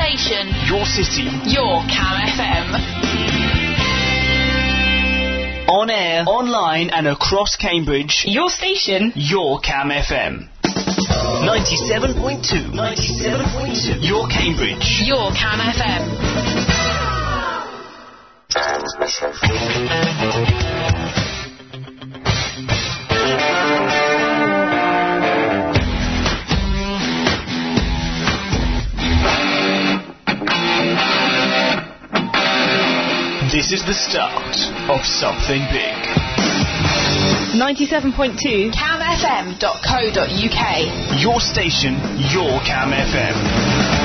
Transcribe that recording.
station. Your city. Your Cam FM. On air, online and across Cambridge. Your station. Your Cam FM. 97.2. 97.2. Your Cambridge. Your Cam FM. This is the start of something big. 97.2 camfm.co.uk. Your station, your Cam FM.